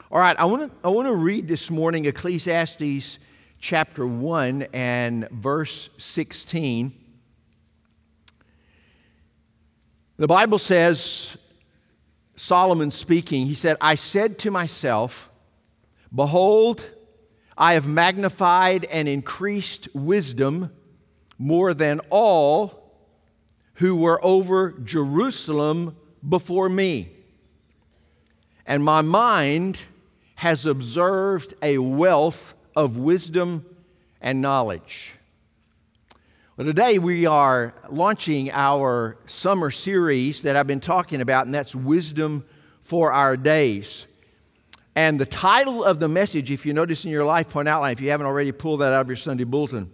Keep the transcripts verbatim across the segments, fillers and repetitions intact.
All right, I want to I want to read this morning Ecclesiastes chapter one and verse sixteen. The Bible says, Solomon speaking, he said, I said to myself, behold, I have magnified and increased wisdom more than all who were over Jerusalem before me. And my mind has observed a wealth of wisdom and knowledge. Well, today we are launching our summer series that I've been talking about, and that's Wisdom for Our Days. And the title of the message, if you notice in your Life Point outline, if you haven't already pulled that out of your Sunday bulletin,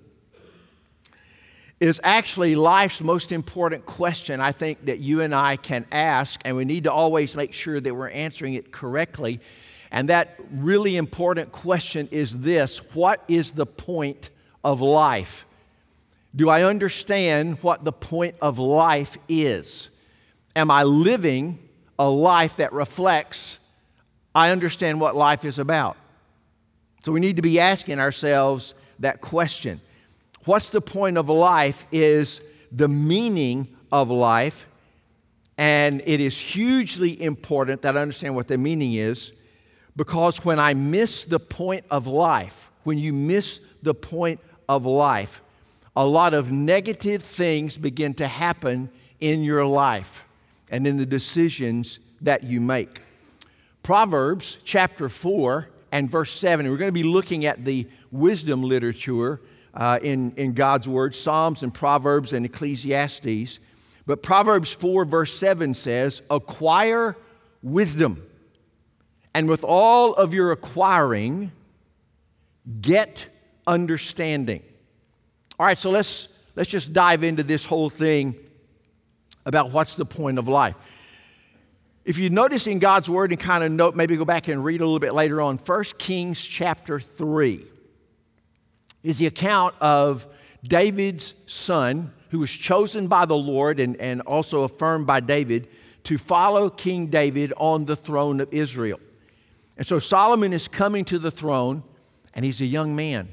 is actually life's most important question I think that you and I can ask, and we need to always make sure that we're answering it correctly. And that really important question is this: what is the point of life? Do I understand what the point of life is? Am I living a life that reflects, I understand what life is about? So we need to be asking ourselves that question. What's the point of life is the meaning of life, and it is hugely important that I understand what the meaning is, because when I miss the point of life, when you miss the point of life, a lot of negative things begin to happen in your life and in the decisions that you make. Proverbs chapter four and verse seven, we're going to be looking at the wisdom literature uh, in, in God's Word, Psalms and Proverbs and Ecclesiastes. But Proverbs four verse seven says, acquire wisdom, and with all of your acquiring, get understanding. All right, so let's let's just dive into this whole thing about what's the point of life. If you notice in God's Word and kind of note, maybe go back and read a little bit later on, First Kings chapter three is the account of David's son who was chosen by the Lord and, and also affirmed by David to follow King David on the throne of Israel. And so Solomon is coming to the throne, and he's a young man.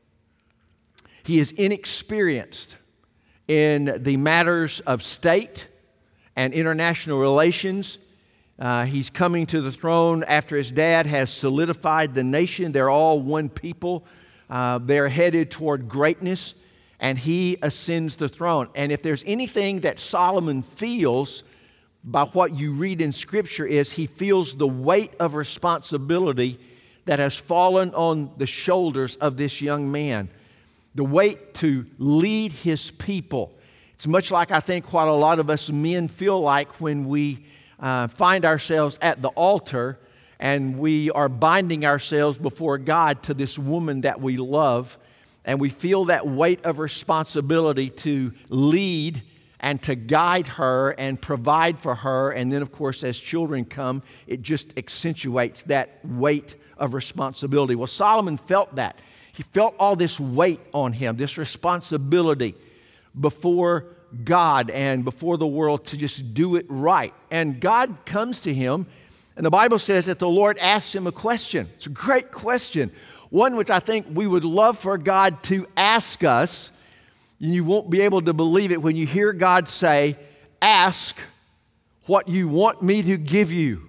He is inexperienced in the matters of state and international relations. Uh, he's coming to the throne after his dad has solidified the nation. They're all one people. Uh, they're headed toward greatness, and he ascends the throne. And if there's anything that Solomon feels by what you read in Scripture, is he feels the weight of responsibility that has fallen on the shoulders of this young man. The weight to lead his people. It's much like I think what a lot of us men feel like when we uh, find ourselves at the altar and we are binding ourselves before God to this woman that we love, and we feel that weight of responsibility to lead and to guide her and provide for her. And then, of course, as children come, it just accentuates that weight of responsibility. Well, Solomon felt that. He felt all this weight on him, this responsibility before God and before the world to just do it right. And God comes to him, and the Bible says that the Lord asks him a question. It's a great question, one which I think we would love for God to ask us. And you won't be able to believe it when you hear God say, ask what you want me to give you.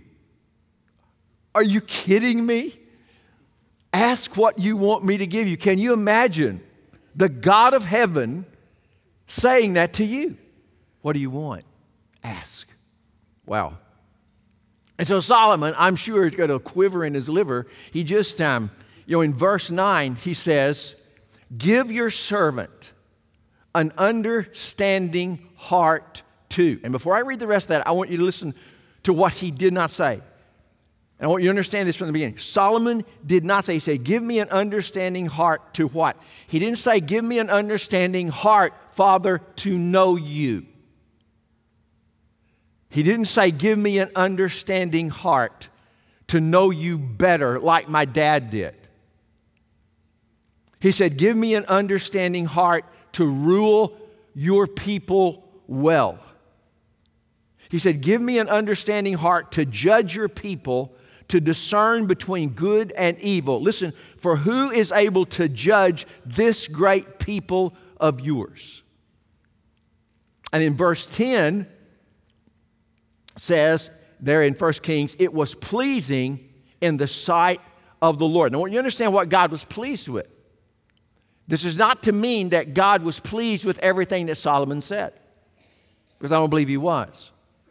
Are you kidding me? Ask what you want me to give you. Can you imagine the God of heaven saying that to you? What do you want? Ask. Wow. And so Solomon, I'm sure, is going to quiver in his liver. He just, um, you know, in verse nine, he says, give your servant an understanding heart too. And before I read the rest of that, I want you to listen to what he did not say. And I want you to understand this from the beginning. Solomon did not say, he said, give me an understanding heart to what? He didn't say, give me an understanding heart, Father, to know you. He didn't say, give me an understanding heart to know you better like my dad did. He said, give me an understanding heart to rule your people well. He said, give me an understanding heart to judge your people, to discern between good and evil. Listen, for who is able to judge this great people of yours? And in verse ten says, there in First Kings, it was pleasing in the sight of the Lord. Now, you understand what God was pleased with. This is not to mean that God was pleased with everything that Solomon said, because I don't believe he was.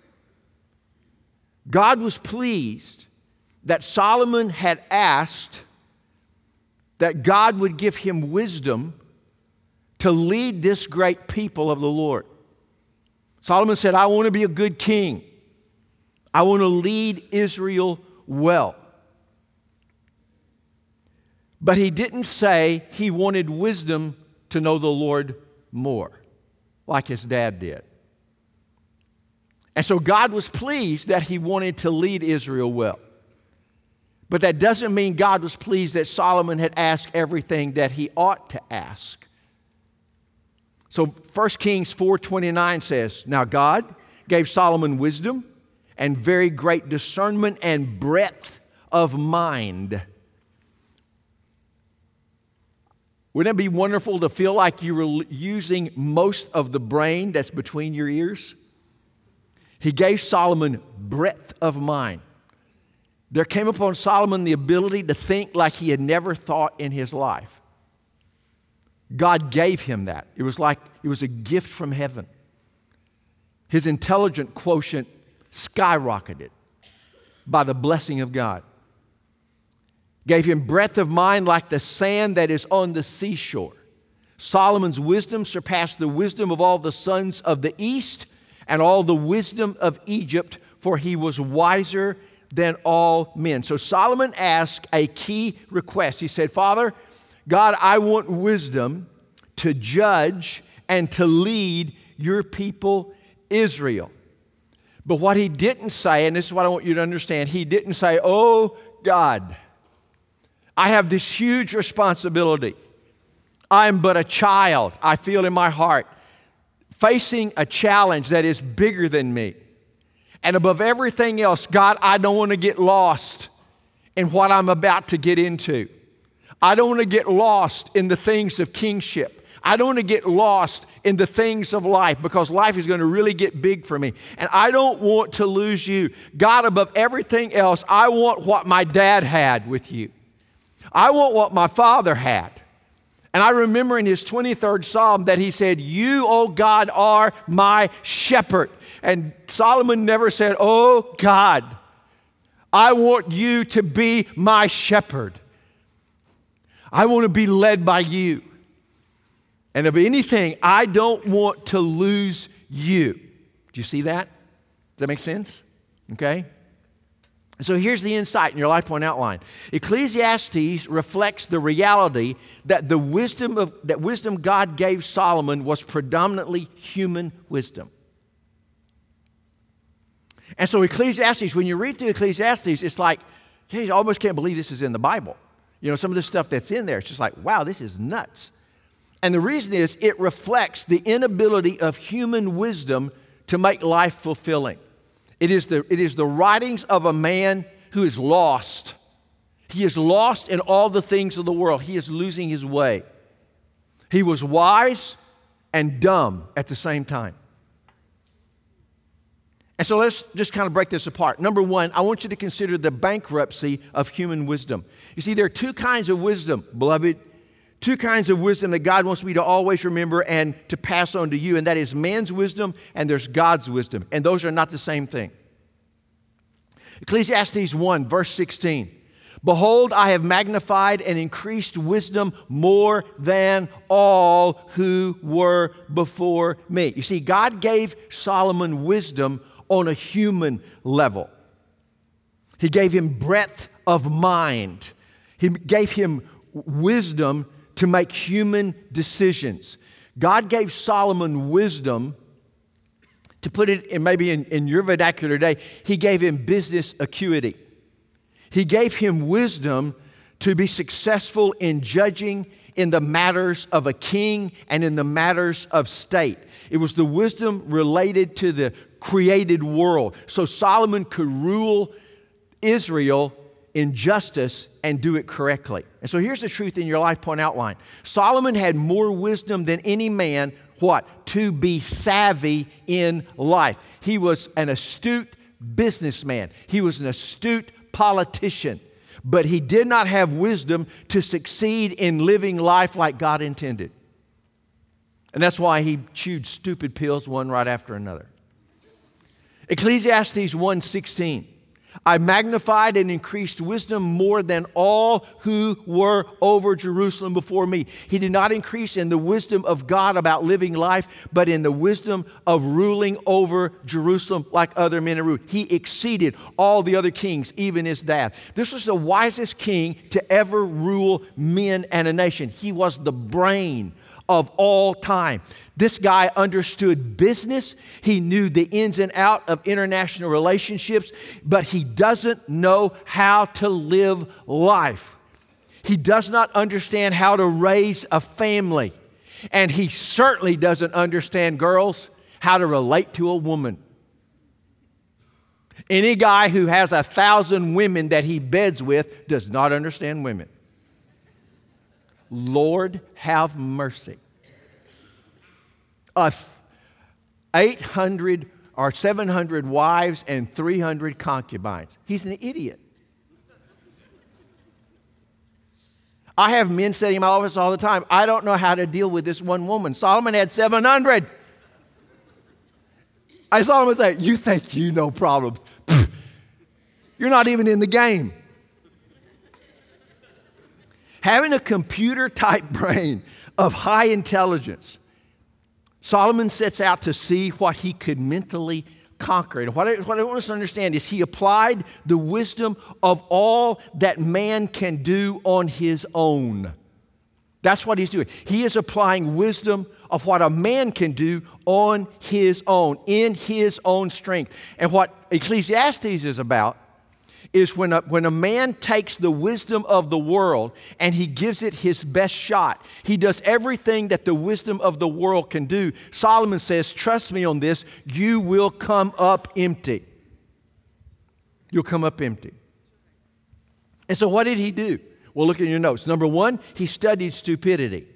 God was pleased that Solomon had asked that God would give him wisdom to lead this great people of the Lord. Solomon said, I want to be a good king. I want to lead Israel well. But he didn't say he wanted wisdom to know the Lord more, like his dad did. And so God was pleased that he wanted to lead Israel well. But that doesn't mean God was pleased that Solomon had asked everything that he ought to ask. So First Kings four twenty-nine says, now God gave Solomon wisdom and very great discernment and breadth of mind. Wouldn't it be wonderful to feel like you were using most of the brain that's between your ears? He gave Solomon breadth of mind. There came upon Solomon the ability to think like he had never thought in his life. God gave him that. It was like it was a gift from heaven. His intelligent quotient skyrocketed by the blessing of God. Gave him breadth of mind like the sand that is on the seashore. Solomon's wisdom surpassed the wisdom of all the sons of the east and all the wisdom of Egypt, for he was wiser than all men. So Solomon asked a key request. He said, Father, God, I want wisdom to judge and to lead your people Israel. But what he didn't say, and this is what I want you to understand, he didn't say, oh God, I have this huge responsibility. I'm but a child, I feel in my heart, facing a challenge that is bigger than me. And above everything else, God, I don't want to get lost in what I'm about to get into. I don't want to get lost in the things of kingship. I don't want to get lost in the things of life, because life is going to really get big for me. And I don't want to lose you. God, above everything else, I want what my dad had with you. I want what my father had. And I remember in his twenty-third Psalm that he said, you, oh God, are my shepherd. And Solomon never said, oh God, I want you to be my shepherd. I want to be led by you. And of anything, I don't want to lose you. Do you see that? Does that make sense? Okay. So here's the insight in your life point outline. Ecclesiastes reflects the reality that the wisdom of that wisdom God gave Solomon was predominantly human wisdom. And so Ecclesiastes, when you read through Ecclesiastes, it's like, you almost can't believe this is in the Bible. You know, some of the stuff that's in there, it's just like, wow, this is nuts. And the reason is it reflects the inability of human wisdom to make life fulfilling. It is the, it is the writings of a man who is lost. He is lost in all the things of the world. He is losing his way. He was wise and dumb at the same time. And so let's just kind of break this apart. Number one, I want you to consider the bankruptcy of human wisdom. You see, there are two kinds of wisdom, beloved. Two kinds of wisdom that God wants me to always remember and to pass on to you, and that is man's wisdom and there's God's wisdom, and those are not the same thing. Ecclesiastes one, verse sixteen. Behold, I have magnified and increased wisdom more than all who were before me. You see, God gave Solomon wisdom on a human level. He gave him breadth of mind. He gave him wisdom to make human decisions. God gave Solomon wisdom, to put it in maybe in, in your vernacular today, he gave him business acuity. He gave him wisdom to be successful in judging in the matters of a king and in the matters of state. It was the wisdom related to the created world. So Solomon could rule Israel in justice and do it correctly. And so here's the truth in your life point outline. Solomon had more wisdom than any man, what? To be savvy in life. He was an astute businessman. He was an astute politician. But he did not have wisdom to succeed in living life like God intended. And that's why he chewed stupid pills one right after another. Ecclesiastes one sixteen. I magnified and increased wisdom more than all who were over Jerusalem before me. He did not increase in the wisdom of God about living life, but in the wisdom of ruling over Jerusalem like other men ruled. He exceeded all the other kings, even his dad. This was the wisest king to ever rule men and a nation. He was the brain of all time. This guy understood business. He knew the ins and outs of international relationships, but he doesn't know how to live life. He does not understand how to raise a family. And he certainly doesn't understand, girls, how to relate to a woman. Any guy who has a thousand women that he beds with does not understand women. Lord, have mercy. Uh, eight hundred or seven hundred wives and three hundred concubines. He's an idiot. I have men sitting in my office all the time. I don't know how to deal with this one woman. Solomon had seven hundred. I saw him say, you think you know problems. Pfft, you're not even in the game. Having a computer-type brain of high intelligence, Solomon sets out to see what he could mentally conquer. And what I, what I want us to understand is he applied the wisdom of all that man can do on his own. That's what he's doing. He is applying wisdom of what a man can do on his own, in his own strength. And what Ecclesiastes is about is when a, when a man takes the wisdom of the world and he gives it his best shot. He does everything that the wisdom of the world can do. Solomon says, trust me on this, you will come up empty. You'll come up empty. And so what did he do? Well, look at your notes. Number one, he studied stupidity.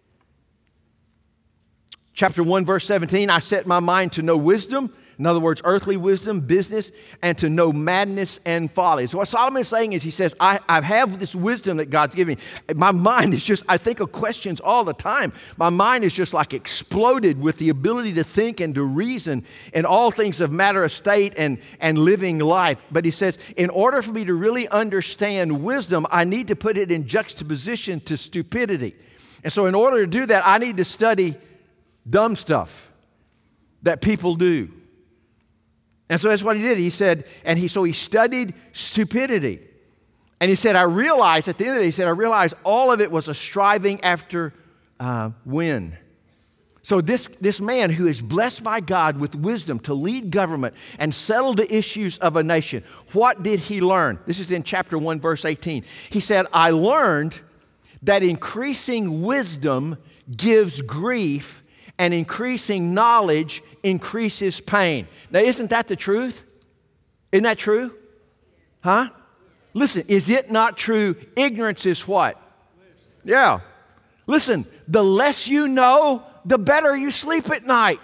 Chapter one, verse seventeen, I set my mind to know wisdom. In other words, earthly wisdom, business, and to know madness and folly. So what Solomon is saying is he says, I, I have this wisdom that God's giving me. My mind is just, I think of questions all the time. My mind is just like exploded with the ability to think and to reason in all things of matter of state and, and living life. But he says, in order for me to really understand wisdom, I need to put it in juxtaposition to stupidity. And so in order to do that, I need to study dumb stuff that people do. And so that's what he did. He said, and he so he studied stupidity. And he said, I realized, at the end of it, he said, I realized all of it was a striving after uh, win. So this, this man who is blessed by God with wisdom to lead government and settle the issues of a nation, what did he learn? This is in chapter one, verse eighteen. He said, I learned that increasing wisdom gives grief and increasing knowledge increases pain. Now, isn't that the truth? Isn't that true? Huh? Listen, is it not true? Ignorance is what? Yeah. Listen, the less you know, the better you sleep at night.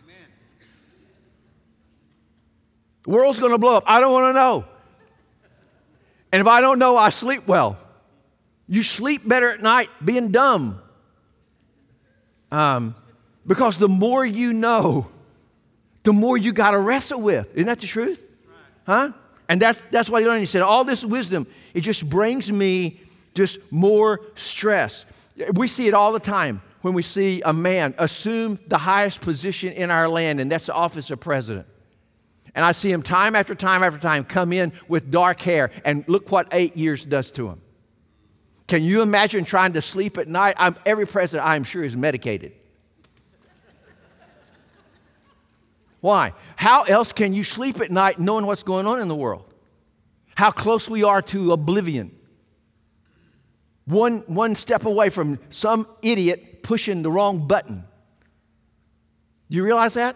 The world's going to blow up. I don't want to know. And if I don't know, I sleep well. You sleep better at night being dumb. Um, because the more you know, the more you got to wrestle with. Isn't that the truth? Huh? And that's, that's what he learned. He said, all this wisdom, it just brings me just more stress. We see it all the time when we see a man assume the highest position in our land, and that's the office of president. And I see him time after time after time come in with dark hair, and look what eight years does to him. Can you imagine trying to sleep at night? I'm, every president, I'm sure, is medicated. Why? How else can you sleep at night knowing what's going on in the world? How close we are to oblivion. One, one step away from some idiot pushing the wrong button. You realize that?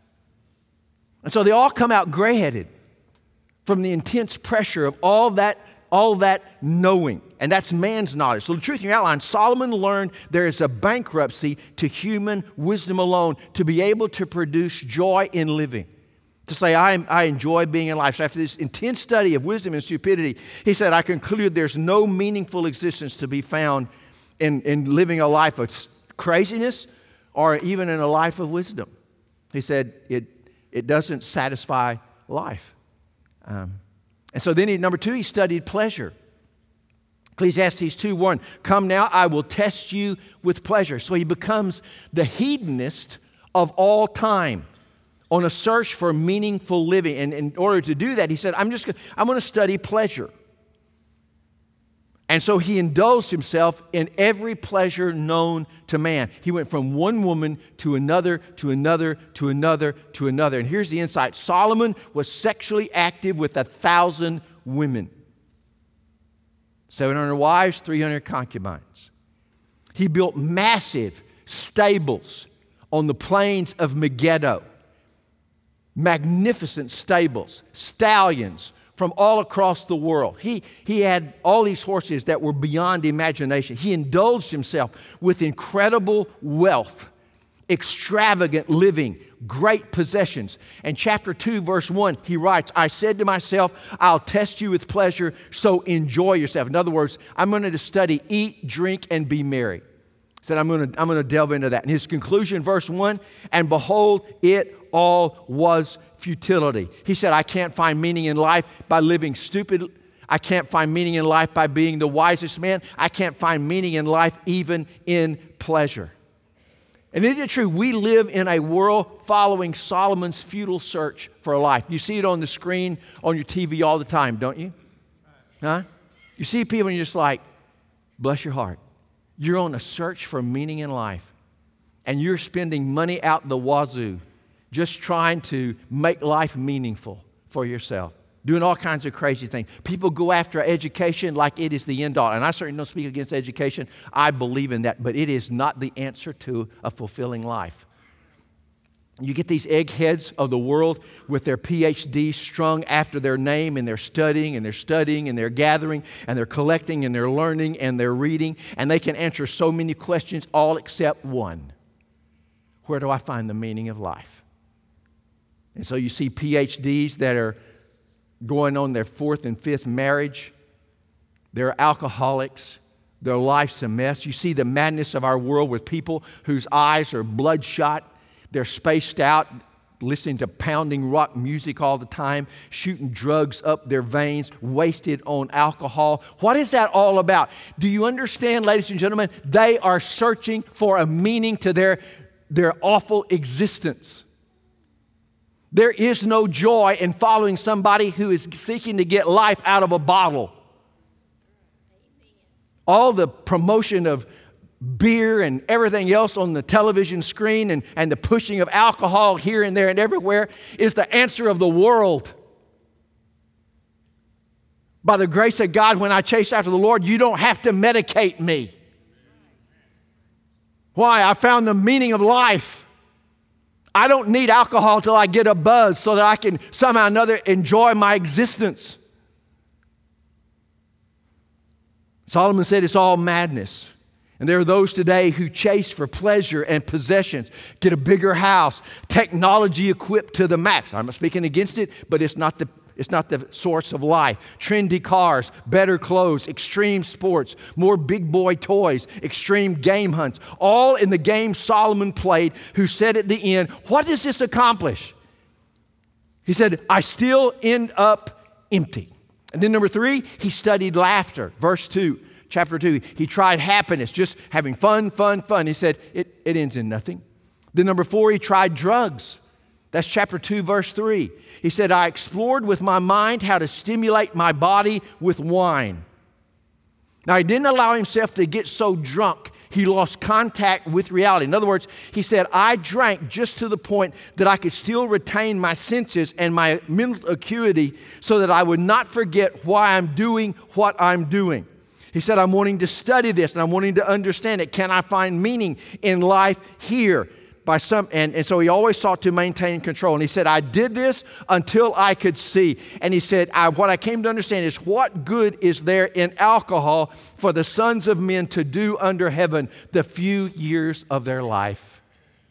And so they all come out gray-headed from the intense pressure of all that all that knowing. And that's man's knowledge. So the truth in your outline, Solomon learned there is a bankruptcy to human wisdom alone to be able to produce joy in living. To say, I, I enjoy being in life. So after this intense study of wisdom and stupidity, he said, I concluded there's no meaningful existence to be found in, in living a life of craziness or even in a life of wisdom. He said, it, it doesn't satisfy life. Um, and so then, he, number two, he studied pleasure. Ecclesiastes two one, come now, I will test you with pleasure. So he becomes the hedonist of all time on a search for meaningful living. And in order to do that, he said, I'm just gonna, I'm going to study pleasure. And so he indulged himself in every pleasure known to man. He went from one woman to another, to another, to another, to another. And here's the insight. Solomon was sexually active with a thousand women. seven hundred wives, three hundred concubines. He built massive stables on the plains of Megiddo. Magnificent stables, stallions from all across the world. He, he had all these horses that were beyond imagination. He indulged himself with incredible wealth, extravagant living, great possessions. And chapter two, verse one, he writes, I said to myself, I'll test you with pleasure, so enjoy yourself. In other words, I'm going to study, eat, drink, and be merry. He said, I'm going to, I'm going to delve into that. And his conclusion, verse one, and behold, it all was futility. He said, I can't find meaning in life by living stupid. I can't find meaning in life by being the wisest man. I can't find meaning in life even in pleasure. And isn't it true? We live in a world following Solomon's futile search for a life. You see it on the screen, on your T V all the time, don't you? Huh? You see people and you're just like, bless your heart. You're on a search for meaning in life. And you're spending money out the wazoo just trying to make life meaningful for yourself. Doing all kinds of crazy things. People go after education like it is the end all. And I certainly don't speak against education. I believe in that. But it is not the answer to a fulfilling life. You get these eggheads of the world with their P H Ds strung after their name, and they're studying and they're studying and they're gathering and they're collecting and they're learning and they're reading. And they can answer so many questions, all except one. Where do I find the meaning of life? And so you see P H Ds that are going on their fourth and fifth marriage. They're alcoholics. Their life's a mess. You see the madness of our world with people whose eyes are bloodshot. They're spaced out, listening to pounding rock music all the time, shooting drugs up their veins, wasted on alcohol. What is that all about? Do you understand, ladies and gentlemen? They are searching for a meaning to their, their awful existence. There is no joy in following somebody who is seeking to get life out of a bottle. All the promotion of beer and everything else on the television screen and, and the pushing of alcohol here and there and everywhere is the answer of the world. By the grace of God, when I chase after the Lord, you don't have to medicate me. Why? I found the meaning of life. I don't need alcohol till I get a buzz so that I can somehow or another enjoy my existence. Solomon said it's all madness. And there are those today who chase for pleasure and possessions, get a bigger house, technology equipped to the max. I'm not speaking against it, but it's not the It's not the source of life. Trendy cars, better clothes, extreme sports, more big boy toys, extreme game hunts, all in the game Solomon played, who said at the end, what does this accomplish? He said, I still end up empty. And then number three, he studied laughter. Verse two, chapter two, he tried happiness, just having fun, fun, fun. He said, it, it ends in nothing. Then number four, he tried drugs. That's chapter two, verse three. He said, I explored with my mind how to stimulate my body with wine. Now, he didn't allow himself to get so drunk he lost contact with reality. In other words, he said, I drank just to the point that I could still retain my senses and my mental acuity so that I would not forget why I'm doing what I'm doing. He said, I'm wanting to study this and I'm wanting to understand it. Can I find meaning in life here? by some, and, and so he always sought to maintain control. And he said, I did this until I could see. And he said, I, what I came to understand is what good is there in alcohol for the sons of men to do under heaven the few years of their life?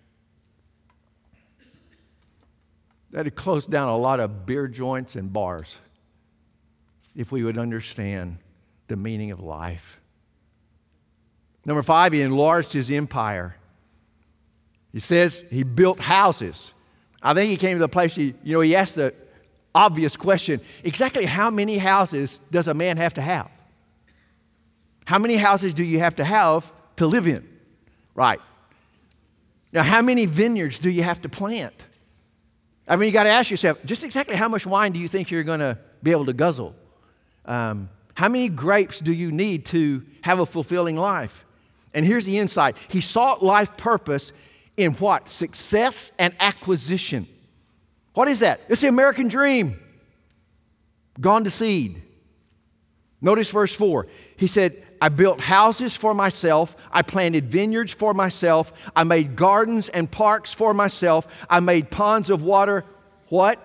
That had closed down a lot of beer joints and bars if we would understand the meaning of life. Number five, he enlarged his empire. He says he built houses. I think he came to the place, he, you know, he asked the obvious question, exactly how many houses does a man have to have? How many houses do you have to have to live in? Right. Now, how many vineyards do you have to plant? I mean, you got to ask yourself, just exactly how much wine do you think you're going to be able to guzzle? Um, how many grapes do you need to have a fulfilling life? And here's the insight. He sought life purpose in what? Success and acquisition. What is that? It's the American dream gone to seed. Notice verse four. He said, I built houses for myself. I planted vineyards for myself. I made gardens and parks for myself. I made ponds of water. What?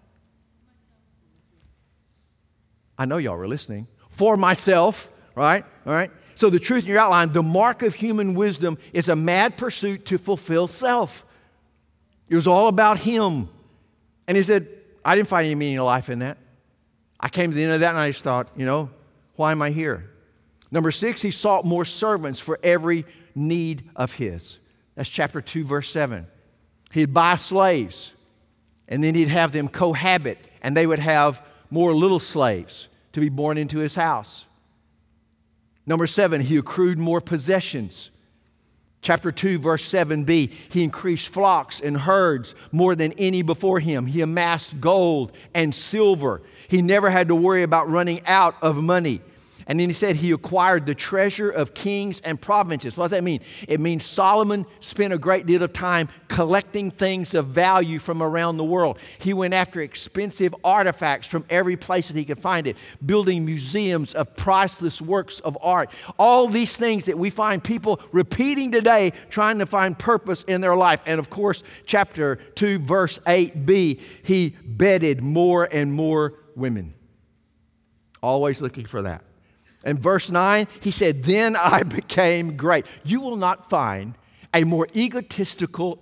I know y'all were listening. For myself, right? All right. So the truth in your outline, the mark of human wisdom is a mad pursuit to fulfill self. It was all about him. And he said, I didn't find any meaning of life in that. I came to the end of that and I just thought, you know, why am I here? Number six, he sought more servants for every need of his. That's chapter two, verse seven. He'd buy slaves, and then he'd have them cohabit, and they would have more little slaves to be born into his house. Number seven, he accrued more possessions. Chapter two, verse seven b, he increased flocks and herds more than any before him. He amassed gold and silver. He never had to worry about running out of money. And then he said he acquired the treasure of kings and provinces. What does that mean? It means Solomon spent a great deal of time collecting things of value from around the world. He went after expensive artifacts from every place that he could find it, building museums of priceless works of art. All these things that we find people repeating today, trying to find purpose in their life. And of course, chapter two, verse eight b, he bedded more and more women. Always looking for that. And verse nine, he said, then I became great. You will not find a more egotistical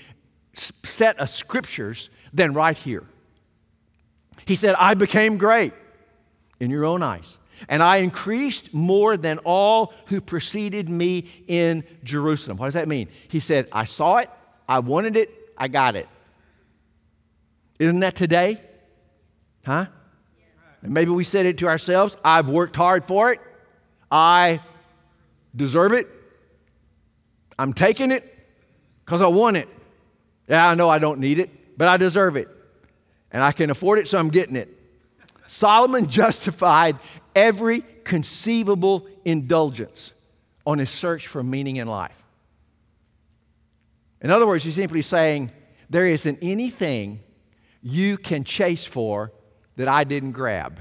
set of scriptures than right here. He said, I became great in your own eyes, and I increased more than all who preceded me in Jerusalem. What does that mean? He said, I saw it, I wanted it, I got it. Isn't that today? Huh? And maybe we said it to ourselves, I've worked hard for it. I deserve it. I'm taking it because I want it. Yeah, I know I don't need it, but I deserve it. And I can afford it, so I'm getting it. Solomon justified every conceivable indulgence on his search for meaning in life. In other words, he's simply saying, there isn't anything you can chase for that I didn't grab.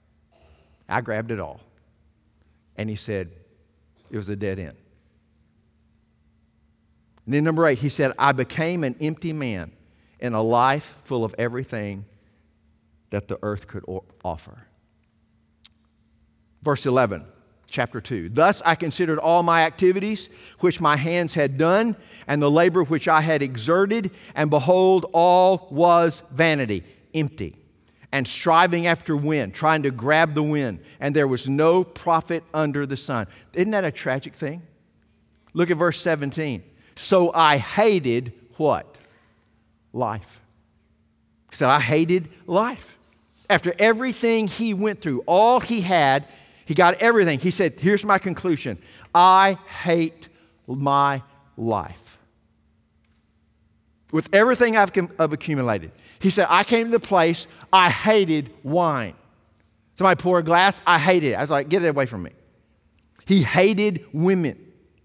I grabbed it all. And he said, it was a dead end. And then number eight, he said, I became an empty man in a life full of everything that the earth could offer. Verse eleven, chapter two. Thus I considered all my activities which my hands had done, and the labor which I had exerted, and behold, all was vanity, empty, and striving after wind, trying to grab the wind, and there was no profit under the sun. Isn't that a tragic thing? Look at verse seventeen. So I hated what? Life. He said, I hated life. After everything he went through, all he had, he got everything. He said, here's my conclusion. I hate my life. With everything I've, I've accumulated. He said, I came to the place, I hated wine. Somebody poured a glass, I hated it. I was like, get it away from me. He hated women.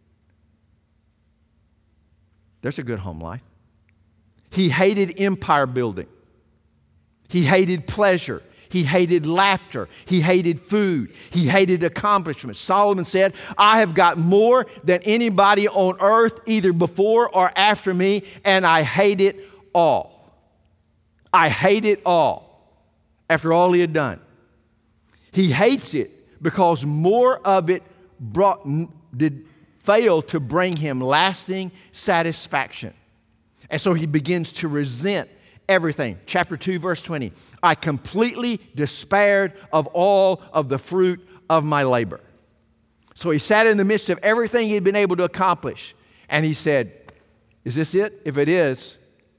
There's a good home life. He hated empire building. He hated pleasure. He hated laughter. He hated food. He hated accomplishments. Solomon said, I have got more than anybody on earth, either before or after me, and I hate it all. I hate it all after all he had done. He hates it because more of it brought, did fail to bring him lasting satisfaction. And so he begins to resent everything. Chapter two, verse twenty. I completely despaired of all of the fruit of my labor. So he sat in the midst of everything he'd been able to accomplish. And he said, is this it? If it is,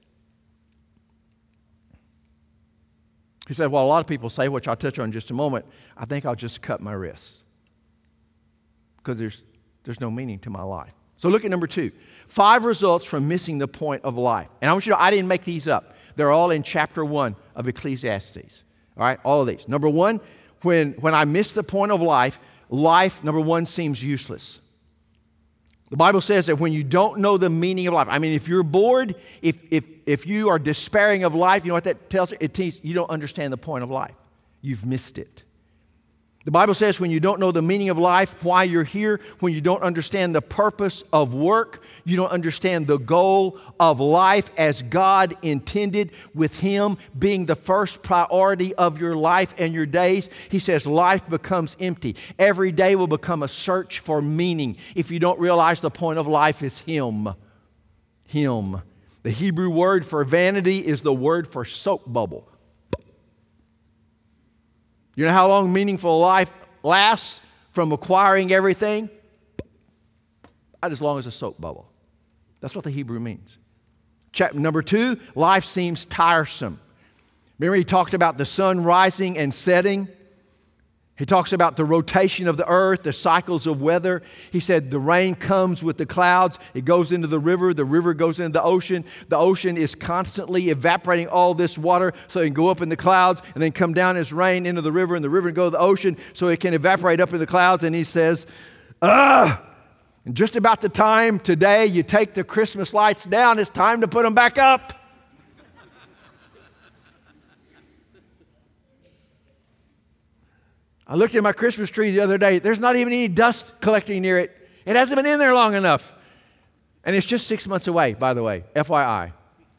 he said, well, a lot of people say, which I'll touch on in just a moment, I think I'll just cut my wrists because there's, there's no meaning to my life. So look at number two. Five results from missing the point of life. And I want you to know, I didn't make these up. They're all in chapter one of Ecclesiastes. All right, all of these. Number one, when, when I miss the point of life, life, number one, seems useless. The Bible says that when you don't know the meaning of life, I mean, if you're bored, if, if, if you are despairing of life, you know what that tells you? It tells you don't understand the point of life. You've missed it. The Bible says when you don't know the meaning of life, why you're here, when you don't understand the purpose of work, you don't understand the goal of life as God intended, with Him being the first priority of your life and your days, He says life becomes empty. Every day will become a search for meaning if you don't realize the point of life is Him. Him. The Hebrew word for vanity is the word for soap bubble. You know how long meaningful life lasts from acquiring everything? Not as long as a soap bubble. That's what the Hebrew means. Chapter number two, life seems tiresome. Remember he talked about the sun rising and setting. He talks about the rotation of the earth, the cycles of weather. He said the rain comes with the clouds. It goes into the river. The river goes into the ocean. The ocean is constantly evaporating all this water so it can go up in the clouds and then come down as rain into the river, and the river go to the ocean so it can evaporate up in the clouds. And he says, ah, and just about the time today you take the Christmas lights down, it's time to put them back up. I looked at my Christmas tree the other day. There's not even any dust collecting near it. It hasn't been in there long enough. And it's just six months away, by the way, F Y I.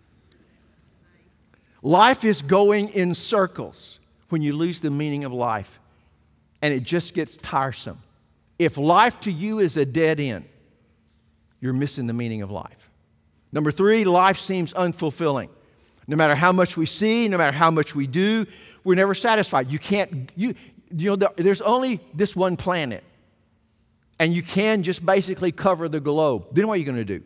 Life is going in circles when you lose the meaning of life. And it just gets tiresome. If life to you is a dead end, you're missing the meaning of life. Number three, life seems unfulfilling. No matter how much we see, no matter how much we do, we're never satisfied. You can't... You, You know, there's only this one planet, and you can just basically cover the globe. Then what are you going to do?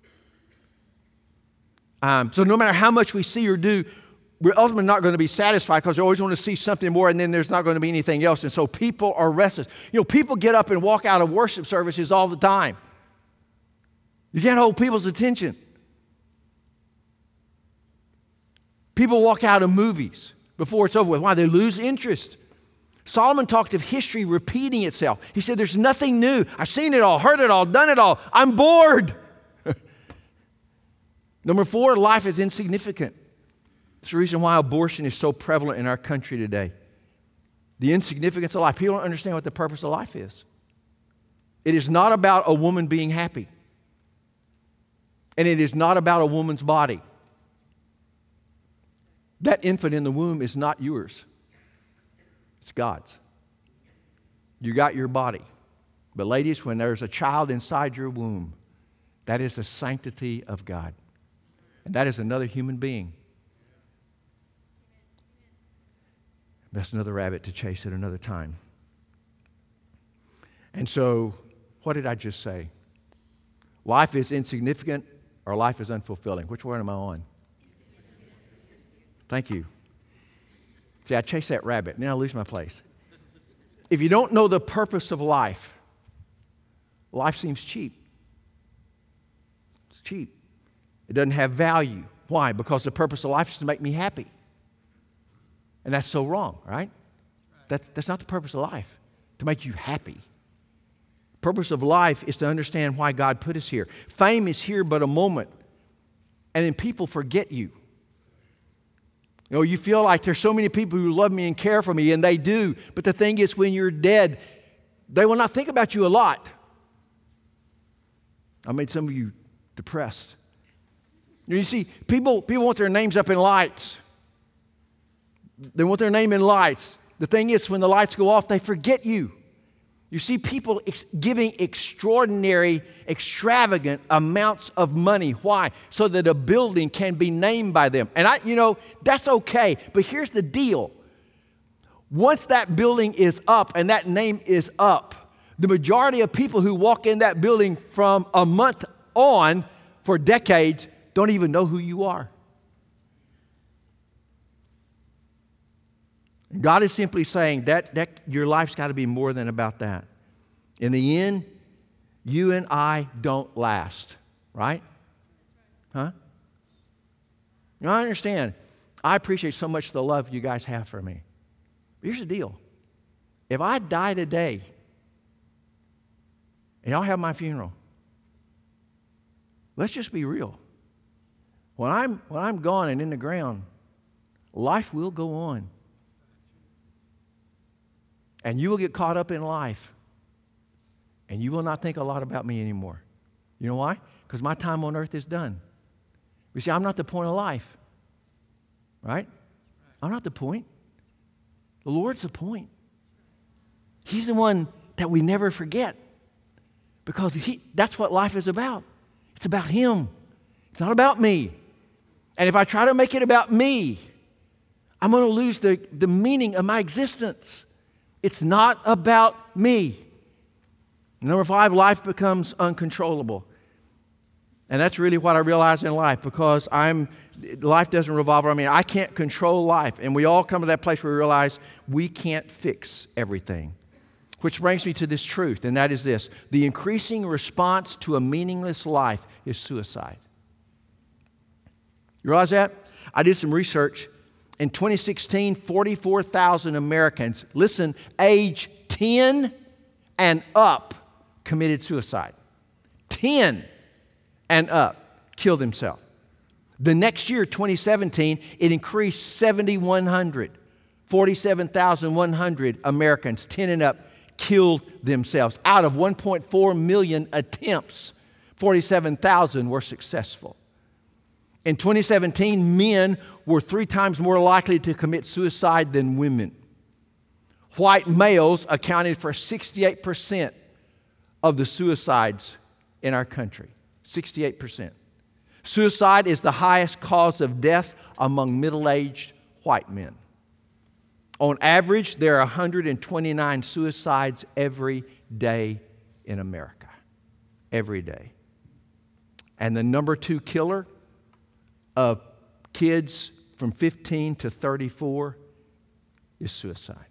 Um, so no matter how much we see or do, we're ultimately not going to be satisfied because we always want to see something more, and then there's not going to be anything else. And so people are restless. You know, people get up and walk out of worship services all the time. You can't hold people's attention. People walk out of movies before it's over with. Why? They lose interest. Solomon talked of history repeating itself. He said, there's nothing new. I've seen it all, heard it all, done it all. I'm bored. Number four, life is insignificant. It's the reason why abortion is so prevalent in our country today. The insignificance of life. People don't understand what the purpose of life is. It is not about a woman being happy. And it is not about a woman's body. That infant in the womb is not yours. It's God's. You got your body. But ladies, when there's a child inside your womb, that is the sanctity of God. And that is another human being. That's another rabbit to chase at another time. And so, what did I just say? Life is insignificant or life is unfulfilling? Which one am I on? Thank you. See, I chase that rabbit, and then I lose my place. If you don't know the purpose of life, life seems cheap. It's cheap. It doesn't have value. Why? Because the purpose of life is to make me happy. And that's so wrong, right? That's, that's not the purpose of life, to make you happy. The purpose of life is to understand why God put us here. Fame is here but a moment, and then people forget you. You know, you feel like there's so many people who love me and care for me, and they do. But the thing is, when you're dead, they will not think about you a lot. I made some of you depressed. You see, people, people want their names up in lights. They want their name in lights. The thing is, when the lights go off, they forget you. You see people ex- giving extraordinary, extravagant amounts of money. Why? So that a building can be named by them. And I, you know, that's okay. But here's the deal. Once that building is up and that name is up, the majority of people who walk in that building from a month on for decades don't even know who you are. God is simply saying that, that your life's got to be more than about that. In the end, you and I don't last, right? Huh? You know, I understand. I appreciate so much the love you guys have for me. But here's the deal. If I die today, and y'all have my funeral, let's just be real. When I'm, when I'm gone and in the ground, life will go on. And you will get caught up in life. And you will not think a lot about me anymore. You know why? Because my time on earth is done. You see, I'm not the point of life. Right? I'm not the point. The Lord's the point. He's the one that we never forget. Because he, that's what life is about. It's about Him. It's not about me. And if I try to make it about me, I'm going to lose the, the meaning of my existence. It's not about me. Number five, life becomes uncontrollable. And that's really what I realize in life, because I'm, life doesn't revolve around me. I can't control life. And we all come to that place where we realize we can't fix everything. Which brings me to this truth, and that is this. The increasing response to a meaningless life is suicide. You realize that? I did some research. In twenty sixteen, forty-four thousand Americans, listen, age ten and up, committed suicide. ten and up killed themselves. The next year, twenty seventeen, it increased seven thousand one hundred. forty-seven thousand one hundred Americans, ten and up, killed themselves. Out of one point four million attempts, forty-seven thousand were successful. In twenty seventeen, men were three times more likely to commit suicide than women. White males accounted for sixty-eight percent of the suicides in our country. sixty-eight percent. Suicide is the highest cause of death among middle-aged white men. On average, there are one hundred twenty-nine suicides every day in America. Every day. And the number two killer of kids from fifteen to thirty-four is suicide.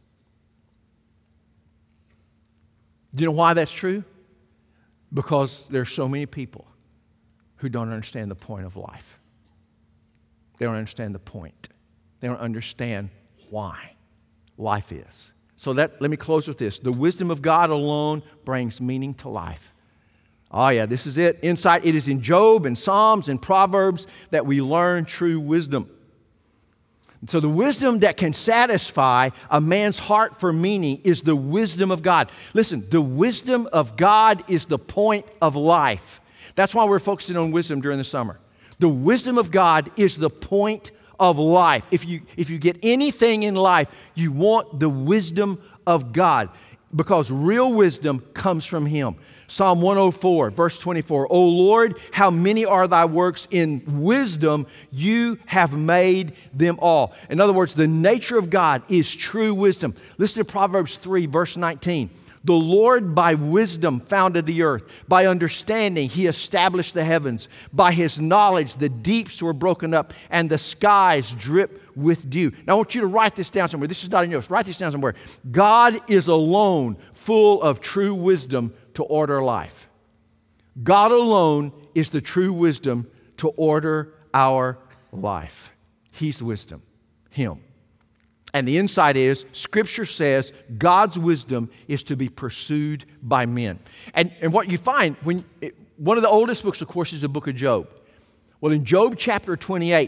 Do you know why that's true? Because there's so many people who don't understand the point of life. They don't understand the point. They don't understand why life is. So that, let me close with this. The wisdom of God alone brings meaning to life. Oh yeah, this is it. Insight. It is in Job and Psalms and Proverbs that we learn true wisdom. And so the wisdom that can satisfy a man's heart for meaning is the wisdom of God. Listen, the wisdom of God is the point of life. That's why we're focusing on wisdom during the summer. The wisdom of God is the point of life. If you, if you get anything in life, you want the wisdom of God, because real wisdom comes from Him. Psalm one oh four, verse twenty-four, O Lord, how many are thy works, in wisdom you have made them all. In other words, the nature of God is true wisdom. Listen to Proverbs three, verse nineteen. The Lord by wisdom founded the earth. By understanding He established the heavens. By His knowledge the deeps were broken up and the skies drip with dew. Now I want you to write this down somewhere. This is not in yours. Write this down somewhere. God is alone full of true wisdom to order life. God alone is the true wisdom to order our life. He's wisdom. Him. And the insight is, Scripture says God's wisdom is to be pursued by men. And, and what you find, when it, one of the oldest books, of course, is the book of Job. Well, in Job chapter twenty-eight,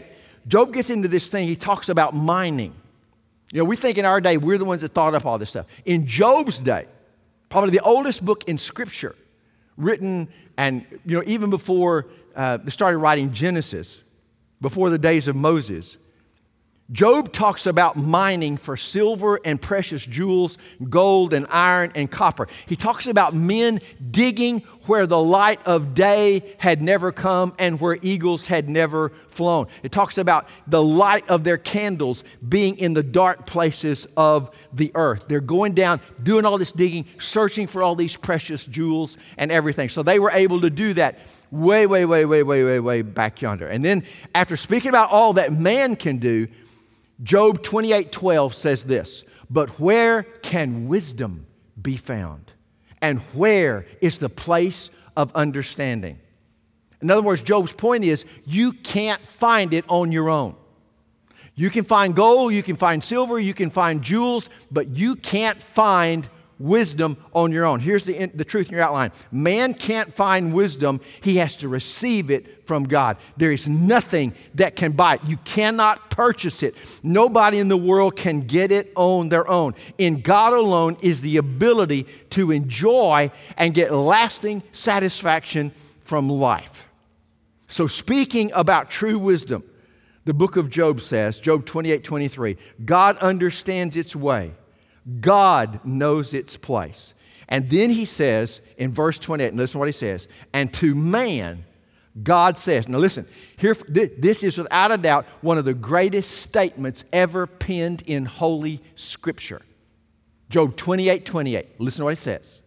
Job gets into this thing. He talks about mining. You know, we think in our day, we're the ones that thought up all this stuff. In Job's day, probably the oldest book in Scripture, written and, you know, even before uh, they started writing Genesis, before the days of Moses, Job talks about mining for silver and precious jewels, gold and iron and copper. He talks about men digging where the light of day had never come and where eagles had never flown. It talks about the light of their candles being in the dark places of the earth. They're going down, doing all this digging, searching for all these precious jewels and everything. So they were able to do that way, way, way, way, way, way, way back yonder. And then after speaking about all that man can do, Job twenty-eight twelve says this, but where can wisdom be found? And where is the place of understanding? In other words, Job's point is you can't find it on your own. You can find gold, you can find silver, you can find jewels, but you can't find wisdom on your own. Here's the, the truth in your outline. Man can't find wisdom. He has to receive it from God. There is nothing that can buy it. You cannot purchase it. Nobody in the world can get it on their own. In God alone is the ability to enjoy and get lasting satisfaction from life. So speaking about true wisdom, the book of Job says, Job twenty-eight twenty-three, God understands its way. God knows its place. And then he says in verse twenty-eight, and listen to what he says, and to man, God says, now listen, here, this is without a doubt one of the greatest statements ever penned in Holy Scripture. Job twenty-eight twenty-eight, listen to what he says.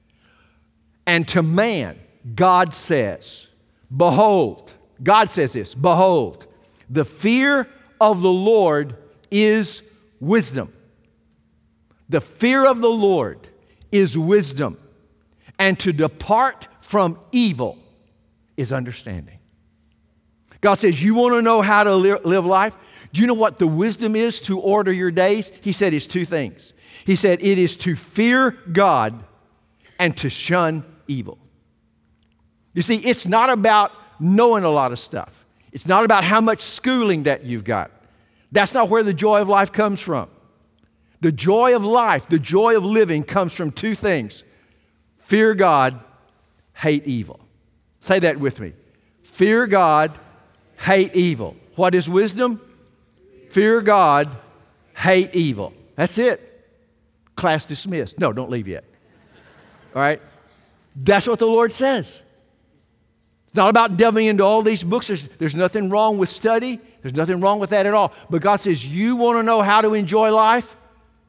And to man, God says, behold, God says this, behold, the fear of the Lord is wisdom. The fear of the Lord is wisdom, and to depart from evil is understanding. God says, you want to know how to li- live life? Do you know what the wisdom is to order your days? He said it's two things. He said it is to fear God and to shun evil. You see, it's not about knowing a lot of stuff. It's not about how much schooling that you've got. That's not where the joy of life comes from. The joy of life, the joy of living comes from two things. Fear God, hate evil. Say that with me. Fear God, hate evil. What is wisdom? Fear God, hate evil. That's it. Class dismissed. No, don't leave yet. All right? That's what the Lord says. It's not about delving into all these books. There's, there's nothing wrong with study. There's nothing wrong with that at all. But God says, you want to know how to enjoy life?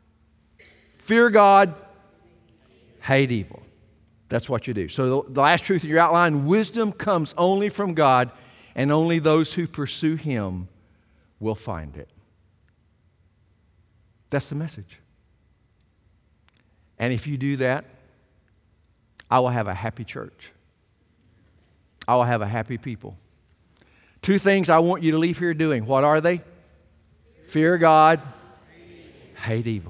Fear God, hate evil. That's what you do. So the, the last truth in your outline, wisdom comes only from God, and only those who pursue Him will find it. That's the message. And if you do that, I will have a happy church. I will have a happy people. Two things I want you to leave here doing. What are they? Fear God, hate evil.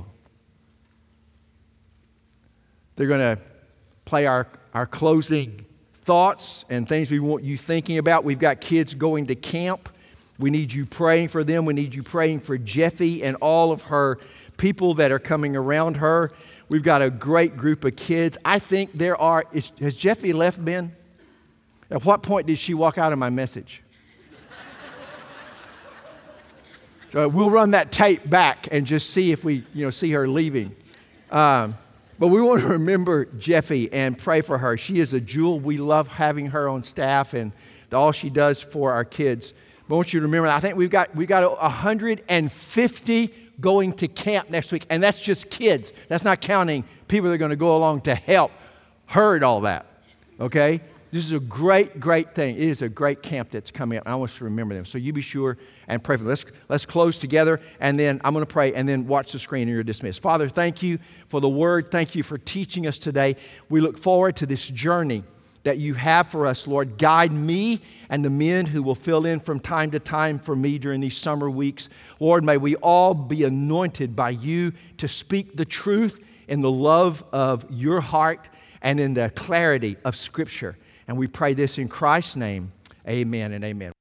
They're going to play our, our closing thoughts and things we want you thinking about. We've got kids going to camp. We need you praying for them. We need you praying for Jeffy and all of her people that are coming around her. We've got a great group of kids. I think there are, is, has Jeffy left, Ben? At what point did she walk out of my message? So we'll run that tape back and just see if we, you know, see her leaving. Um, But we want to remember Jeffy and pray for her. She is a jewel. We love having her on staff and all she does for our kids. But I want you to remember, I think we've got we've got one hundred fifty going to camp next week. And that's just kids. That's not counting people that are going to go along to help herd all that. Okay? This is a great, great thing. It is a great camp that's coming up. And I want you to remember them. So you be sure and pray for them. Let's, let's close together, and then I'm going to pray, and then watch the screen, and you're dismissed. Father, thank you for the word. Thank you for teaching us today. We look forward to this journey that you have for us, Lord. Guide me and the men who will fill in from time to time for me during these summer weeks. Lord, may we all be anointed by you to speak the truth in the love of your heart and in the clarity of Scripture. And we pray this in Christ's name. Amen and amen.